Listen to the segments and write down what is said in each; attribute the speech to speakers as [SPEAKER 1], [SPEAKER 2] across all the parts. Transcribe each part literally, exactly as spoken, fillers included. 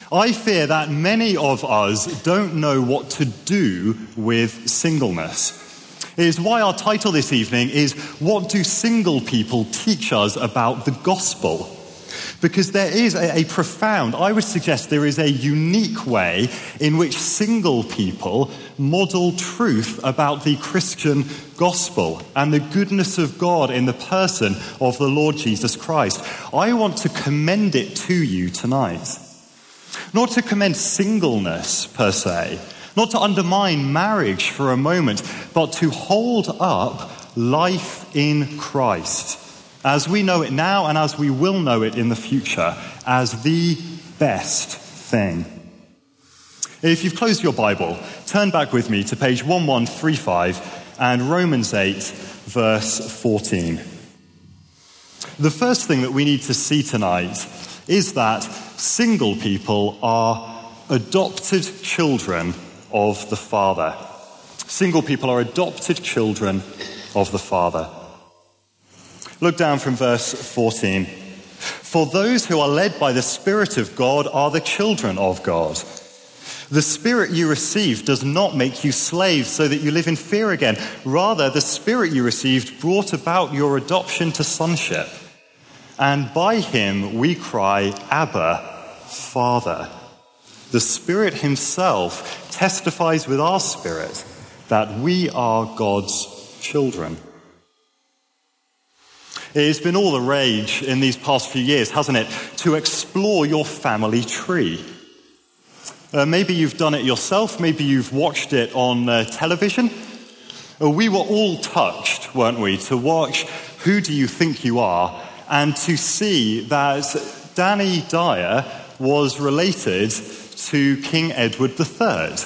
[SPEAKER 1] I fear that many of us don't know what to do with singleness. It is why our title this evening is, What Do Single People Teach Us About the Gospel? Because there is a, a profound, I would suggest there is a unique way in which single people model truth about the Christian gospel and the goodness of God in the person of the Lord Jesus Christ. I want to commend it to you tonight. Not to commend singleness per se, not to undermine marriage for a moment, but to hold up life in Christ, as we know it now and as we will know it in the future, as the best thing. If you've closed your Bible, turn back with me to page eleven thirty-five and Romans eight, verse fourteen. The first thing that we need to see tonight is that single people are adopted children of the Father. Single people are adopted children of the Father. Look down from verse fourteen. For those who are led by the Spirit of God are the children of God. The Spirit you received does not make you slaves so that you live in fear again. Rather, the Spirit you received brought about your adoption to sonship. And by him we cry, Abba, Father. The Spirit himself testifies with our spirit that we are God's children. It's been all the rage in these past few years, hasn't it, to explore your family tree. Uh, maybe you've done it yourself, maybe you've watched it on uh, television. Uh, we were all touched, weren't we, to watch Who Do You Think You Are, and to see that Danny Dyer was related to King Edward the Third.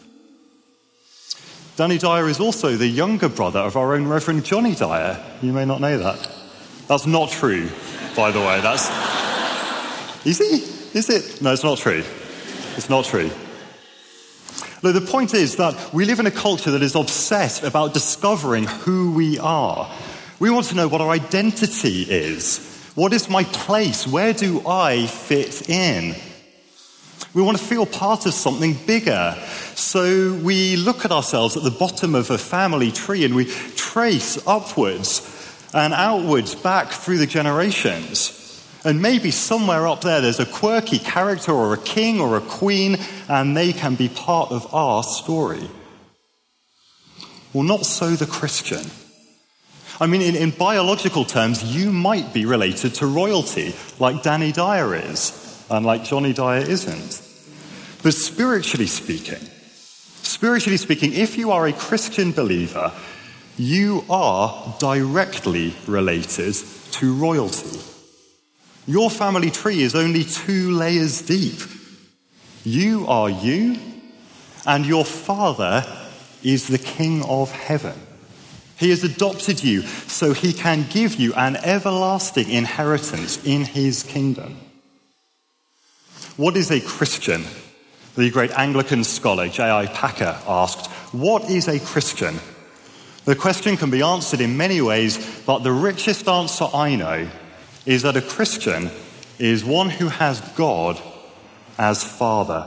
[SPEAKER 1] Danny Dyer is also the younger brother of our own Reverend Johnny Dyer. You may not know that. That's not true, by the way. That's... Is he? Is it? No, it's not true. It's not true. Look, the point is that we live in a culture that is obsessed about discovering who we are. We want to know what our identity is. What is my place? Where do I fit in? We want to feel part of something bigger. So we look at ourselves at the bottom of a family tree and we trace upwards and outwards back through the generations. And maybe somewhere up there there's a quirky character or a king or a queen, and they can be part of our story. Well, not so the Christian. I mean, in, in biological terms, you might be related to royalty, like Danny Dyer is, and like Johnny Dyer isn't. But spiritually speaking, spiritually speaking, if you are a Christian believer, you are directly related to royalty. Your family tree is only two layers deep. You are you, and your Father is the King of heaven. He has adopted you so he can give you an everlasting inheritance in his kingdom. What is a Christian? The great Anglican scholar J I Packer asked, what is a Christian? The question can be answered in many ways, but the richest answer I know is that a Christian is one who has God as Father.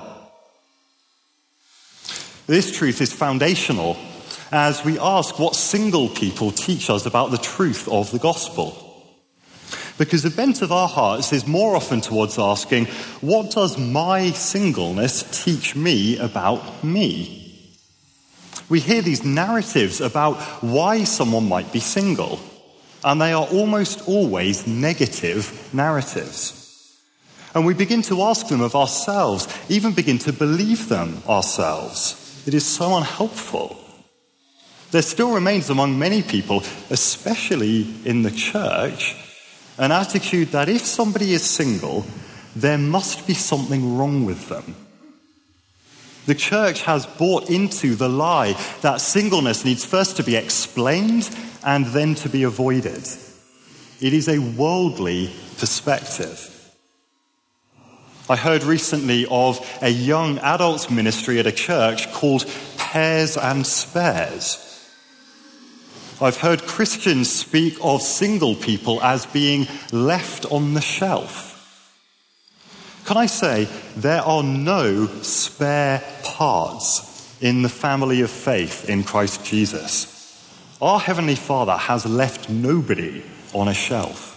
[SPEAKER 1] This truth is foundational as we ask what single people teach us about the truth of the gospel. Because the bent of our hearts is more often towards asking, what does my singleness teach me about me? We hear these narratives about why someone might be single, and they are almost always negative narratives. And we begin to ask them of ourselves, even begin to believe them ourselves. It is so unhelpful. There still remains among many people, especially in the church, an attitude that if somebody is single, there must be something wrong with them. The church has bought into the lie that singleness needs first to be explained and then to be avoided. It is a worldly perspective. I heard recently of a young adults ministry at a church called Pairs and Spares. I've heard Christians speak of single people as being left on the shelf. Can I say, there are no spare parts in the family of faith in Christ Jesus. Our Heavenly Father has left nobody on a shelf.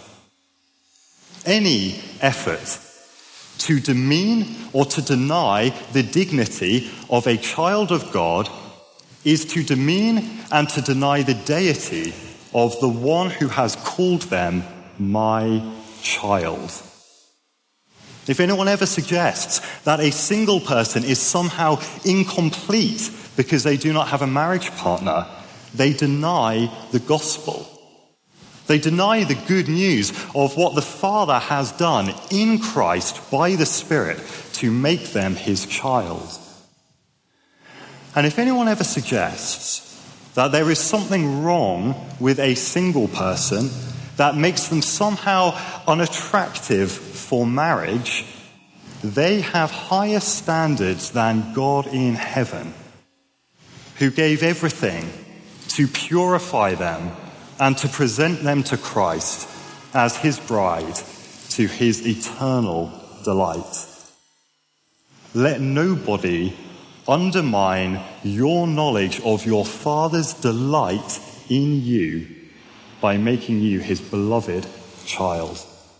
[SPEAKER 1] Any effort to demean or to deny the dignity of a child of God is to demean and to deny the deity of the one who has called them my child. If anyone ever suggests that a single person is somehow incomplete because they do not have a marriage partner, they deny the gospel. They deny the good news of what the Father has done in Christ by the Spirit to make them his child. And if anyone ever suggests that there is something wrong with a single person that makes them somehow unattractive for marriage, they have higher standards than God in heaven, who gave everything to purify them and to present them to Christ as his bride to his eternal delight. Let nobody undermine your knowledge of your Father's delight in you by making you his beloved child.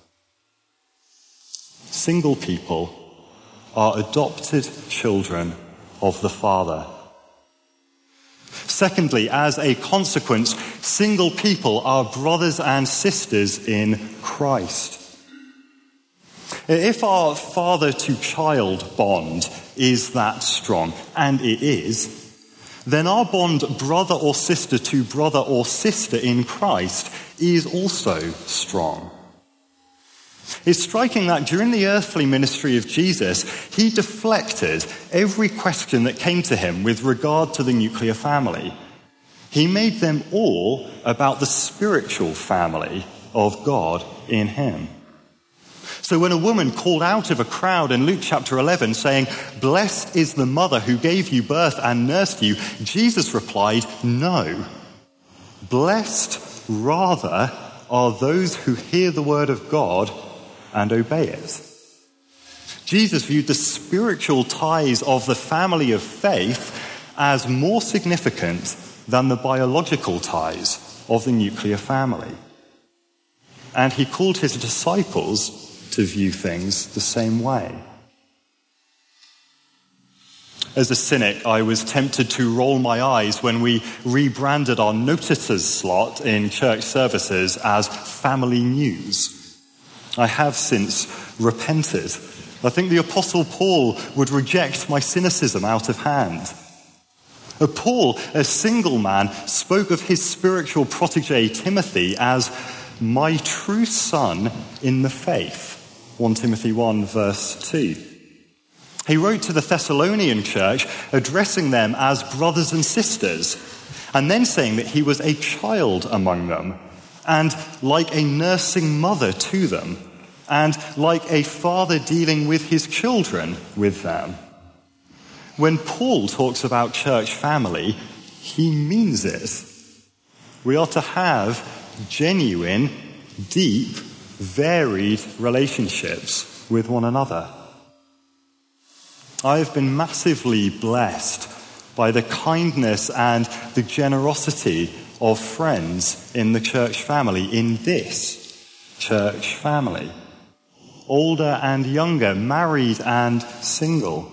[SPEAKER 1] Single people are adopted children of the Father. Secondly, as a consequence, single people are brothers and sisters in Christ. If our father-to-child bond is that strong, and it is, then our bond brother or sister to brother or sister in Christ is also strong. It's striking that during the earthly ministry of Jesus, he deflected every question that came to him with regard to the nuclear family. He made them all about the spiritual family of God in him. So when a woman called out of a crowd in Luke chapter eleven saying, "Blessed is the mother who gave you birth and nursed you," Jesus replied, "No. Blessed rather are those who hear the word of God and obey it." Jesus viewed the spiritual ties of the family of faith as more significant than the biological ties of the nuclear family. And he called his disciples to view things the same way. As a cynic, I was tempted to roll my eyes when we rebranded our notices slot in church services as family news. I have since repented. I think the Apostle Paul would reject my cynicism out of hand. Paul, a single man, spoke of his spiritual protege Timothy as my true son in the faith. First Timothy one verse two. He wrote to the Thessalonian church addressing them as brothers and sisters, and then saying that he was a child among them, and like a nursing mother to them, and like a father dealing with his children with them. When Paul talks about church family, he means it. We are to have genuine, deep, varied relationships with one another. I have been massively blessed by the kindness and the generosity of friends in the church family, in this church family. Older and younger, married and single.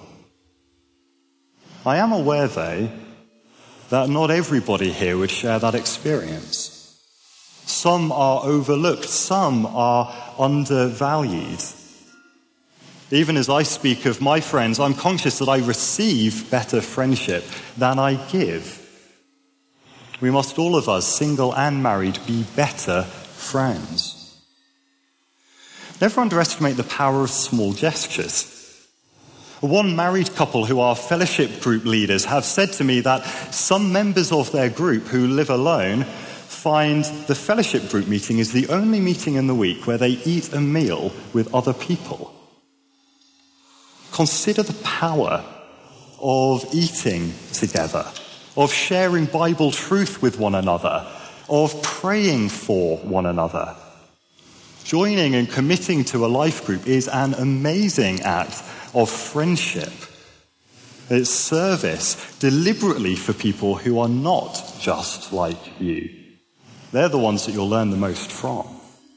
[SPEAKER 1] I am aware, though, that not everybody here would share that experience. Some are overlooked, some are undervalued. Even as I speak of my friends, I'm conscious that I receive better friendship than I give. We must, all of us, single and married, be better friends. Never underestimate the power of small gestures. One married couple who are fellowship group leaders have said to me that some members of their group who live alone find the fellowship group meeting is the only meeting in the week where they eat a meal with other people. Consider the power of eating together, of sharing Bible truth with one another, of praying for one another. Joining and committing to a life group is an amazing act of friendship. It's service deliberately for people who are not just like you. They're the ones that you'll learn the most from.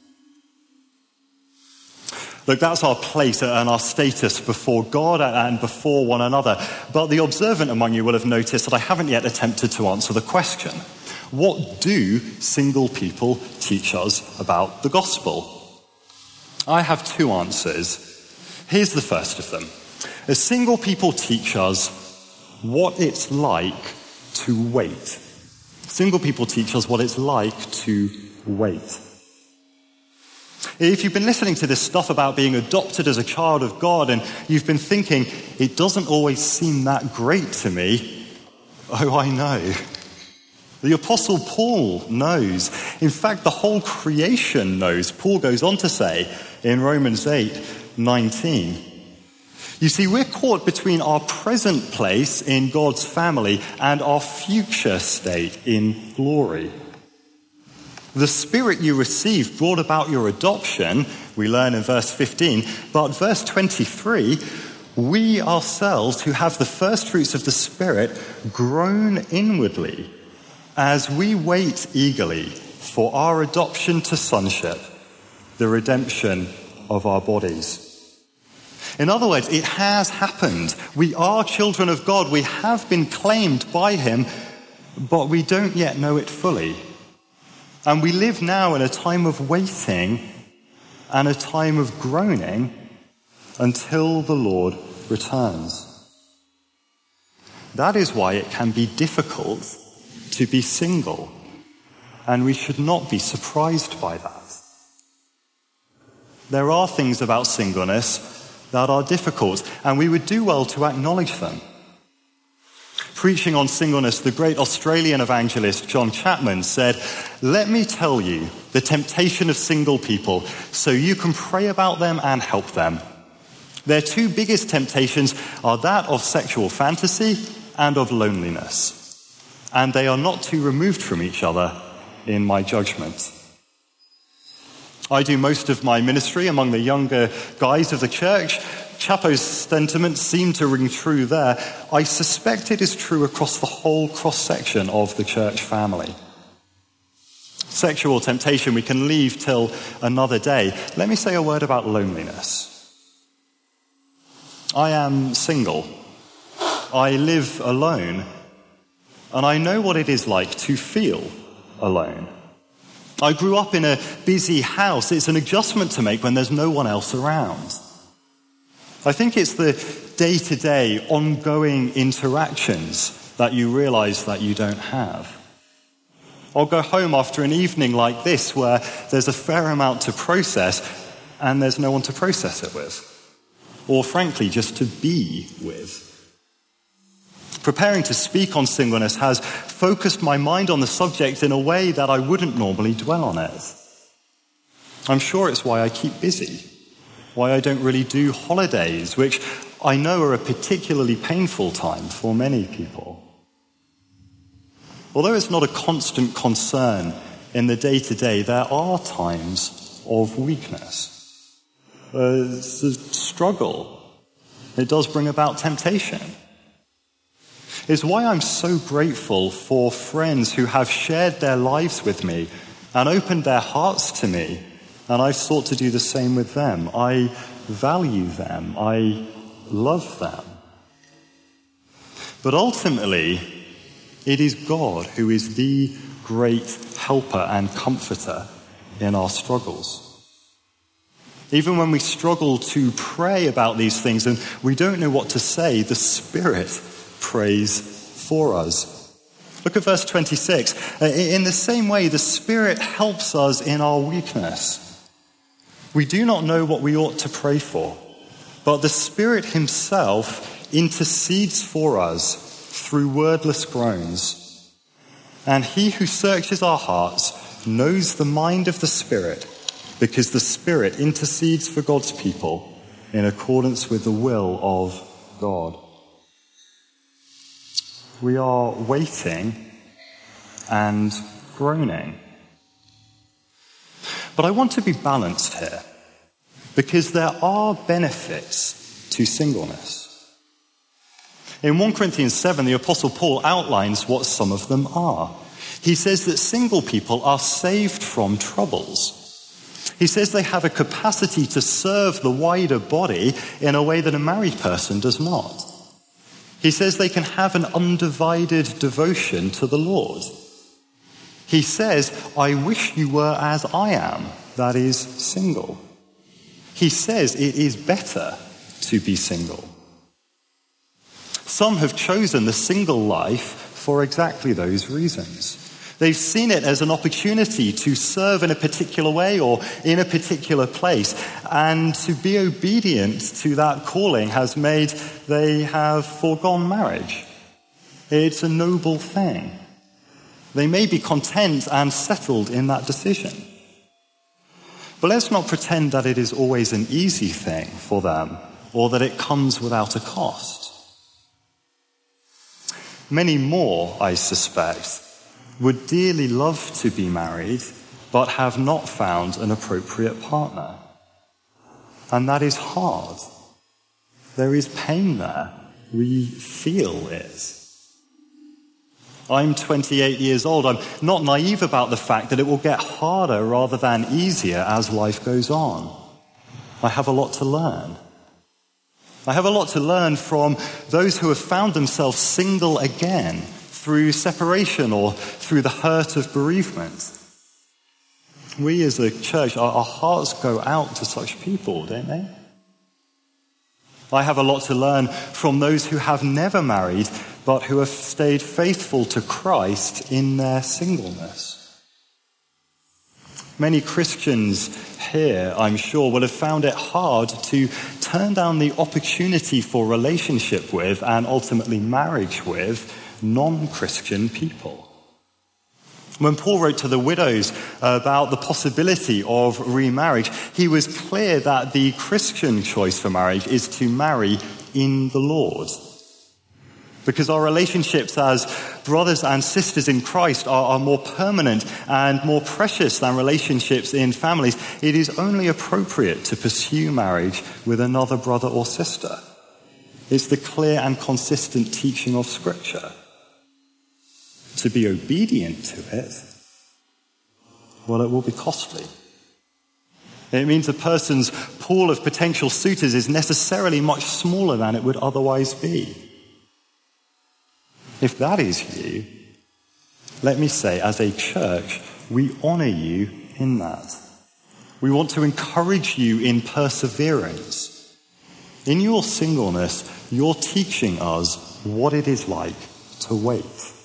[SPEAKER 1] Look, that's our place and our status before God and before one another. But the observant among you will have noticed that I haven't yet attempted to answer the question. What do single people teach us about the gospel? I have two answers. Here's the first of them. As single people teach us what it's like to wait. Single people teach us what it's like to wait. If you've been listening to this stuff about being adopted as a child of God and you've been thinking, it doesn't always seem that great to me, oh, I know. The Apostle Paul knows. In fact, the whole creation knows. Paul goes on to say in Romans eight nineteen, you see, we're caught between our present place in God's family and our future state in glory. The Spirit you received brought about your adoption, we learn in verse fifteen, but verse twenty-three, we ourselves who have the first fruits of the Spirit groan inwardly as we wait eagerly for our adoption to sonship, the redemption of our bodies. In other words, it has happened. We are children of God. We have been claimed by him, but we don't yet know it fully. And we live now in a time of waiting and a time of groaning until the Lord returns. That is why it can be difficult to be single, and we should not be surprised by that. There are things about singleness that are difficult, and we would do well to acknowledge them. Preaching on singleness, the great Australian evangelist John Chapman said, "Let me tell you the temptation of single people so you can pray about them and help them. Their two biggest temptations are that of sexual fantasy and of loneliness. And they are not too removed from each other in my judgment." I do most of my ministry among the younger guys of the church. Chapo's sentiments seem to ring true there. I suspect it is true across the whole cross-section of the church family. Sexual temptation we can leave till another day. Let me say a word about loneliness. I am single. I live alone. And I know what it is like to feel alone. I grew up in a busy house. It's an adjustment to make when there's no one else around. I think it's the day-to-day, ongoing interactions that you realize that you don't have. I'll go home after an evening like this where there's a fair amount to process and there's no one to process it with. Or frankly, just to be with. Preparing to speak on singleness has focused my mind on the subject in a way that I wouldn't normally dwell on it. I'm sure it's why I keep busy, why I don't really do holidays, which I know are a particularly painful time for many people. Although it's not a constant concern in the day-to-day, there are times of weakness. Uh, it's a struggle. It does bring about temptation. It's why I'm so grateful for friends who have shared their lives with me and opened their hearts to me, and I've sought to do the same with them. I value them. I love them. But ultimately, it is God who is the great helper and comforter in our struggles. Even when we struggle to pray about these things and we don't know what to say, the Spirit prays for us. Look at verse twenty-six. In the same way, the Spirit helps us in our weakness. We do not know what we ought to pray for, but the Spirit himself intercedes for us through wordless groans. And he who searches our hearts knows the mind of the Spirit, because the Spirit intercedes for God's people in accordance with the will of God. We are waiting and groaning. But I want to be balanced here, because there are benefits to singleness. In First Corinthians seven, the Apostle Paul outlines what some of them are. He says that single people are saved from troubles. He says they have a capacity to serve the wider body in a way that a married person does not. He says they can have an undivided devotion to the Lord. He says, I wish you were as I am, that is, single. He says it is better to be single. Some have chosen the single life for exactly those reasons. They've seen it as an opportunity to serve in a particular way or in a particular place, and to be obedient to that calling has made they have foregone marriage. It's a noble thing. They may be content and settled in that decision. But let's not pretend that it is always an easy thing for them, or that it comes without a cost. Many more, I suspect, would dearly love to be married, but have not found an appropriate partner. And that is hard. There is pain there. We feel it. I'm twenty-eight years old. I'm not naive about the fact that it will get harder rather than easier as life goes on. I have a lot to learn. I have a lot to learn from those who have found themselves single again through separation or through the hurt of bereavement. We as a church, our, our hearts go out to such people, don't they? I have a lot to learn from those who have never married, but who have stayed faithful to Christ in their singleness. Many Christians here, I'm sure, will have found it hard to turn down the opportunity for relationship with and ultimately marriage with non-Christian people. When Paul wrote to the widows about the possibility of remarriage, he was clear that the Christian choice for marriage is to marry in the Lord. Because our relationships as brothers and sisters in Christ are, are more permanent and more precious than relationships in families, it is only appropriate to pursue marriage with another brother or sister. It's the clear and consistent teaching of Scripture. To be obedient to it, well, it will be costly. It means a person's pool of potential suitors is necessarily much smaller than it would otherwise be. If that is you, let me say, as a church, we honor you in that. We want to encourage you in perseverance. In your singleness, you're teaching us what it is like to wait.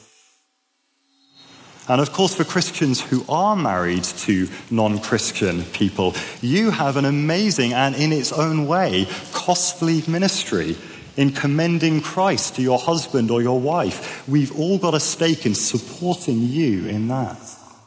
[SPEAKER 1] And of course, for Christians who are married to non-Christian people, you have an amazing and, in its own way, costly ministry in commending Christ to your husband or your wife. We've all got a stake in supporting you in that.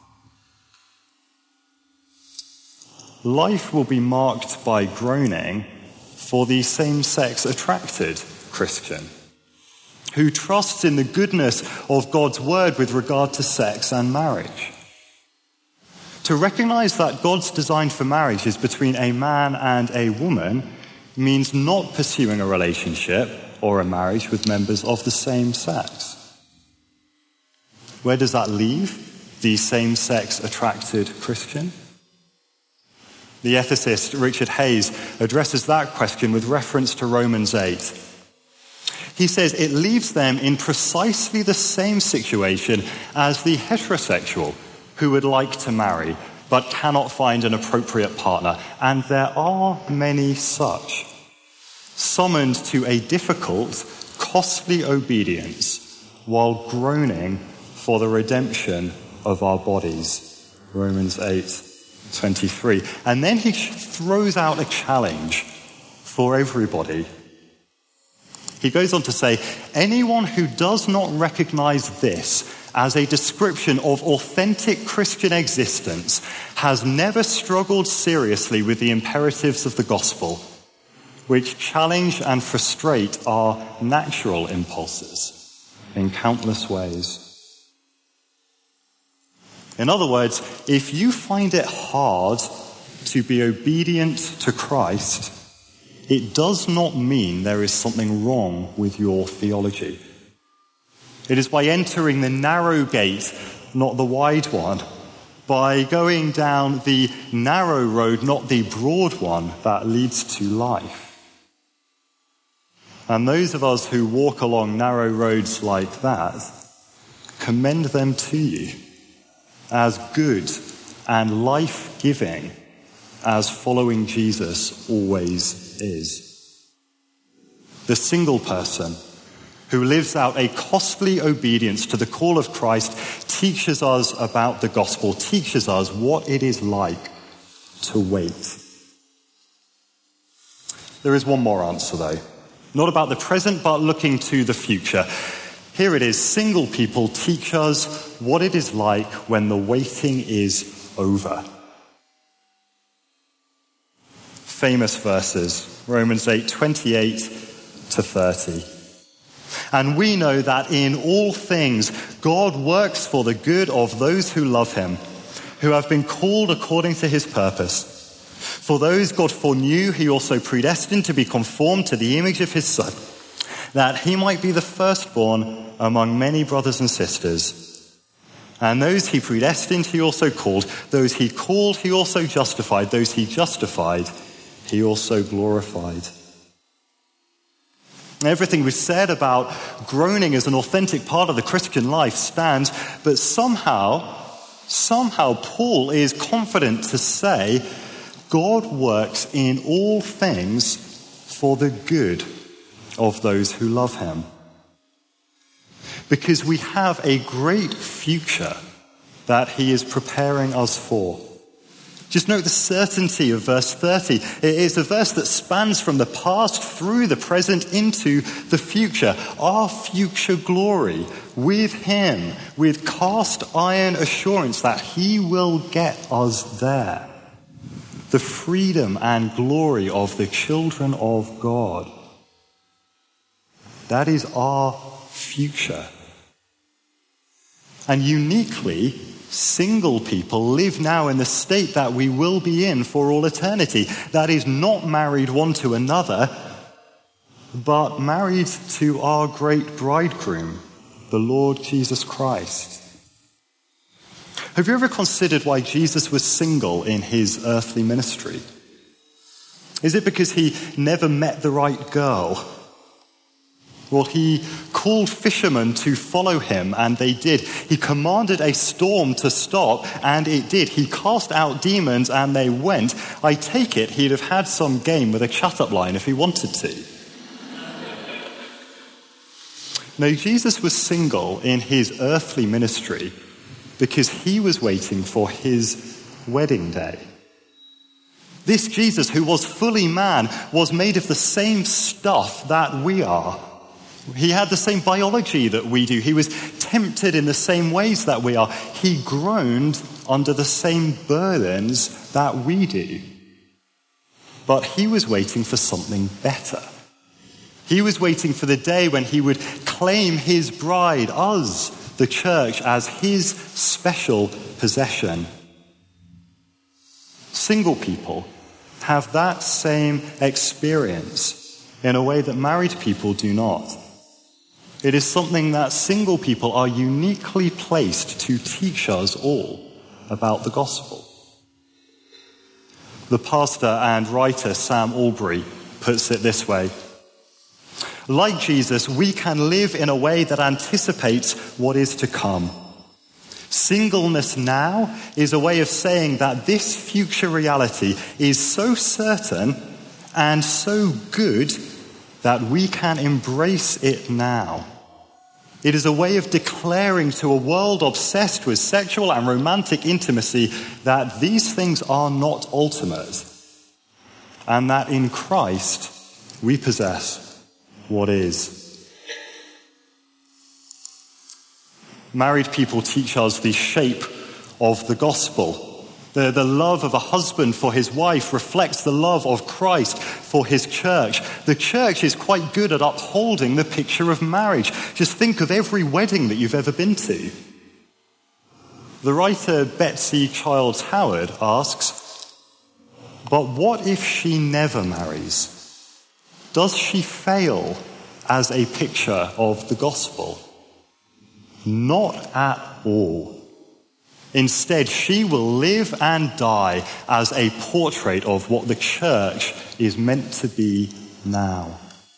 [SPEAKER 1] Life will be marked by groaning for the same-sex attracted Christian who trusts in the goodness of God's word with regard to sex and marriage. To recognize that God's design for marriage is between a man and a woman means not pursuing a relationship or a marriage with members of the same sex. Where does that leave the same-sex attracted Christian? The ethicist Richard Hayes addresses that question with reference to Romans eight. He says it leaves them in precisely the same situation as the heterosexual who would like to marry but cannot find an appropriate partner. And there are many such, summoned to a difficult, costly obedience while groaning for the redemption of our bodies. Romans eight twenty-three. And then he throws out a challenge for everybody. He goes on to say, anyone who does not recognize this as a description of authentic Christian existence has never struggled seriously with the imperatives of the gospel, which challenge and frustrate our natural impulses in countless ways. In other words, if you find it hard to be obedient to Christ, it does not mean there is something wrong with your theology. It is by entering the narrow gate, not the wide one, by going down the narrow road, not the broad one, that leads to life. And those of us who walk along narrow roads like that, commend them to you as good and life-giving as following Jesus always is. The single person who lives out a costly obedience to the call of Christ teaches us about the gospel, teaches us what it is like to wait. There is one more answer, though. Not about the present, but looking to the future. Here it is. Single people teach us what it is like when the waiting is over. Famous verses, Romans eight, twenty-eight to thirty. And we know that in all things God works for the good of those who love him, who have been called according to his purpose. For those God foreknew, he also predestined to be conformed to the image of his Son, that he might be the firstborn among many brothers and sisters. And those he predestined, he also called. Those he called, he also justified. Those he justified, he also glorified. Everything we've said about groaning as an authentic part of the Christian life stands, but somehow, somehow Paul is confident to say God works in all things for the good of those who love him. Because we have a great future that he is preparing us for. Just note the certainty of verse thirty. It is a verse that spans from the past through the present into the future. Our future glory with him, with cast iron assurance that he will get us there. The freedom and glory of the children of God. That is our future. And uniquely, single people live now in the state that we will be in for all eternity. That is not married one to another, but married to our great bridegroom, the Lord Jesus Christ. Have you ever considered why Jesus was single in his earthly ministry? Is it because he never met the right girl? Well, he called fishermen to follow him, and they did. He commanded a storm to stop, and it did. He cast out demons, and they went. I take it he'd have had some game with a chat-up line if he wanted to. No, Jesus was single in his earthly ministry because he was waiting for his wedding day. This Jesus, who was fully man, was made of the same stuff that we are. He had the same biology that we do. He was tempted in the same ways that we are. He groaned under the same burdens that we do. But he was waiting for something better. He was waiting for the day when he would claim his bride, us, the church, as his special possession. Single people have that same experience in a way that married people do not. It is something that single people are uniquely placed to teach us all about the gospel. The pastor and writer Sam Allberry puts it this way: like Jesus, we can live in a way that anticipates what is to come. Singleness now is a way of saying that this future reality is so certain and so good that we can embrace it now. It is a way of declaring to a world obsessed with sexual and romantic intimacy that these things are not ultimate, and that in Christ we possess what is. Married people teach us the shape of the gospel. The, the love of a husband for his wife reflects the love of Christ for his church. The church is quite good at upholding the picture of marriage. Just think of every wedding that you've ever been to. The writer Betsy Childs Howard asks, but what if she never marries? Does she fail as a picture of the gospel? Not at all. Instead, she will live and die as a portrait of what the church is meant to be now.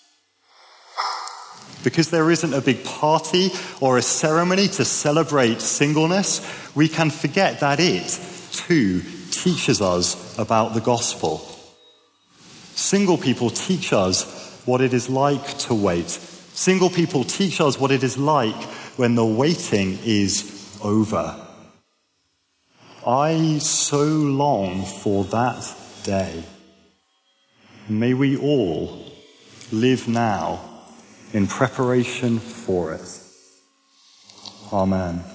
[SPEAKER 1] Because there isn't a big party or a ceremony to celebrate singleness, we can forget that it, too, teaches us about the gospel. Single people teach us what it is like to wait. Single people teach us what it is like when the waiting is over. I so long for that day. May we all live now in preparation for it. Amen.